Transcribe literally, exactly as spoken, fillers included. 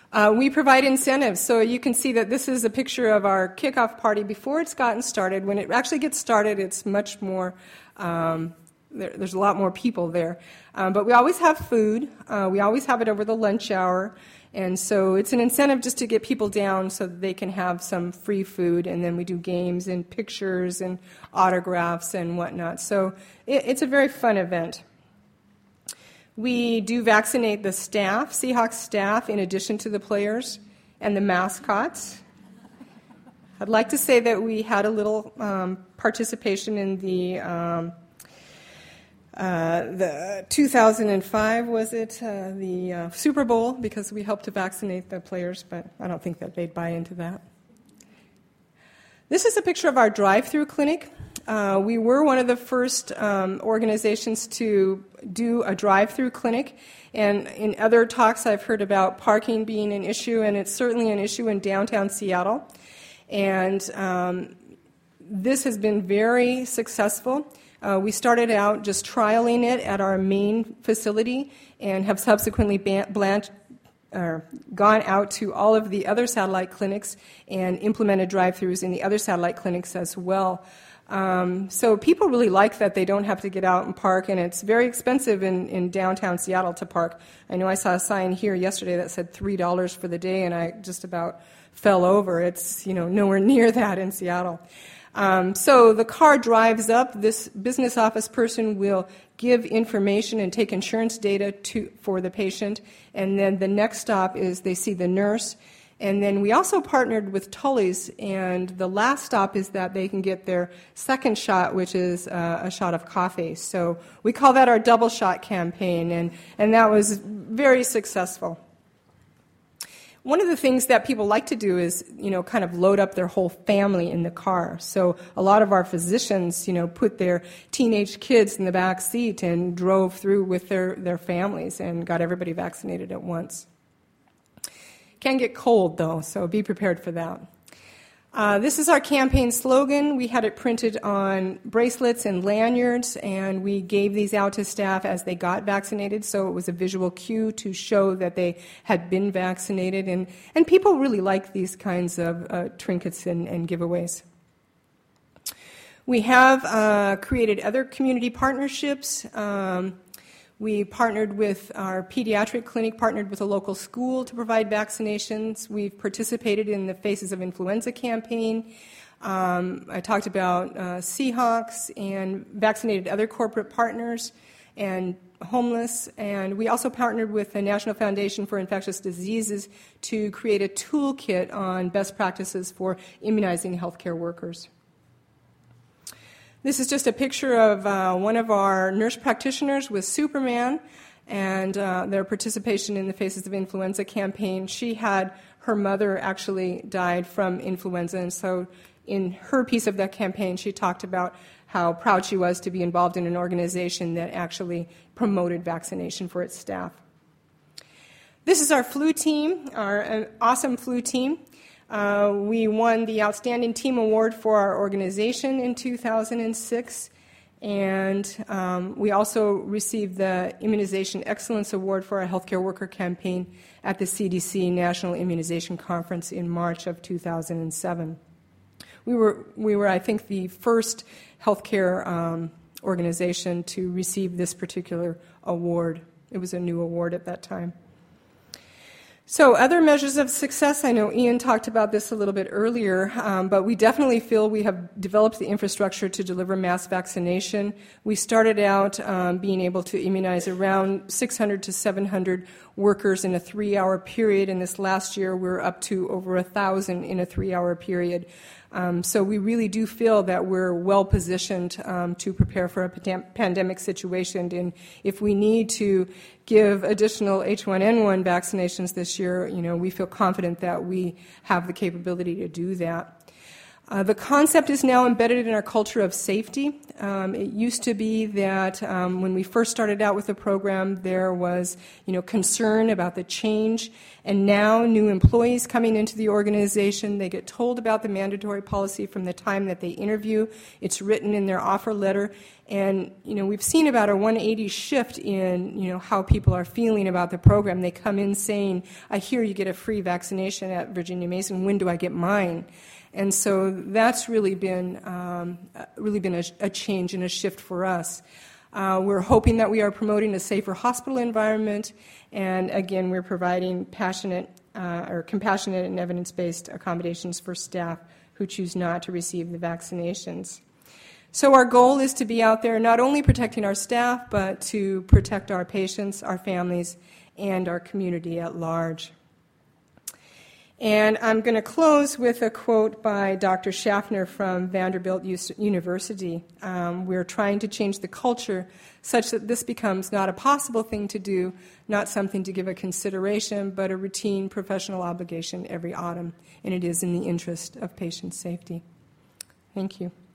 Uh, we provide incentives. So you can see that this is a picture of our kickoff party before it's gotten started. When it actually gets started, it's much more, um, there, there's a lot more people there. Um, but we always have food. Uh, we always have it over the lunch hour. And so it's an incentive just to get people down so that they can have some free food. And then we do games and pictures and autographs and whatnot. So it, it's a very fun event. We do vaccinate the staff, Seahawks staff, in addition to the players and the mascots. I'd like to say that we had a little um, participation in the um, uh, the two thousand five, was it, uh, the uh, Super Bowl, because we helped to vaccinate the players, but I don't think that they'd buy into that. This is a picture of our drive-through clinic. Uh, we were one of the first um, organizations to do a drive-through clinic, and in other talks I've heard about parking being an issue, and it's certainly an issue in downtown Seattle. And um, this has been very successful. Uh, we started out just trialing it at our main facility and have subsequently ban- blanched Uh, gone out to all of the other satellite clinics and implemented drive-thrus in the other satellite clinics as well. Um, so people really like that they don't have to get out and park, and it's very expensive in, in downtown Seattle to park. I know I saw a sign here yesterday that said three dollars for the day, and I just about fell over. It's, you know, nowhere near that in Seattle. Um, so the car drives up. This business office person will give information and take insurance data to for the patient, and then the next stop is they see the nurse. And then we also partnered with Tully's, and the last stop is that they can get their second shot, which is uh, a shot of coffee. So we call that our double shot campaign, and, and that was very successful. One of the things that people like to do is, you know, kind of load up their whole family in the car. So a lot of our physicians, you know, put their teenage kids in the back seat and drove through with their, their families and got everybody vaccinated at once. Can get cold, though, so be prepared for that. Uh, this is our campaign slogan. We had it printed on bracelets and lanyards, and we gave these out to staff as they got vaccinated, so it was a visual cue to show that they had been vaccinated, and, and people really like these kinds of uh, trinkets and, and giveaways. We have uh, created other community partnerships. Um, We partnered with our pediatric clinic, partnered with a local school to provide vaccinations. We've participated in the Faces of Influenza campaign. Um, I talked about uh, Seahawks and vaccinated other corporate partners and homeless. And we also partnered with the National Foundation for Infectious Diseases to create a toolkit on best practices for immunizing healthcare workers. This is just a picture of uh, one of our nurse practitioners with Superman and uh, their participation in the Faces of Influenza campaign. She had her mother actually died from influenza, and so in her piece of that campaign, she talked about how proud she was to be involved in an organization that actually promoted vaccination for its staff. This is our flu team, our uh, awesome flu team. Uh, we won the Outstanding Team Award for our organization in two thousand six, and um, we also received the Immunization Excellence Award for our healthcare worker campaign at the C D C National Immunization Conference in March of two thousand seven. We were, we were, I think, the first healthcare um, organization to receive this particular award. It was a new award at that time. So other measures of success, I know Ian talked about this a little bit earlier, um, but we definitely feel we have developed the infrastructure to deliver mass vaccination. We started out um, being able to immunize around six hundred to seven hundred workers in a three-hour period, and this last year we're up to over one thousand in a three-hour period. Um, so we really do feel that we're well-positioned um, to prepare for a pandem- pandemic situation, and if we need to give additional H one N one vaccinations this year, you know, we feel confident that we have the capability to do that. Uh, the concept is now embedded in our culture of safety. Um, it used to be that um, when we first started out with the program, there was, you know, concern about the change, and now new employees coming into the organization, they get told about the mandatory policy from the time that they interview. It's written in their offer letter, and you know, we've seen about a one eighty shift in, you know, how people are feeling about the program. They come in saying, "I hear you get a free vaccination at Virginia Mason. When do I get mine?" And so that's really been um, really been a, a change and a shift for us. Uh, we're hoping that we are promoting a safer hospital environment, and again, we're providing passionate uh, or compassionate and evidence-based accommodations for staff who choose not to receive the vaccinations. So our goal is to be out there not only protecting our staff, but to protect our patients, our families, and our community at large. And I'm going to close with a quote by Doctor Schaffner from Vanderbilt University. Um, we're trying to change the culture such that this becomes not a possible thing to do, not something to give a consideration, but a routine professional obligation every autumn, and it is in the interest of patient safety. Thank you.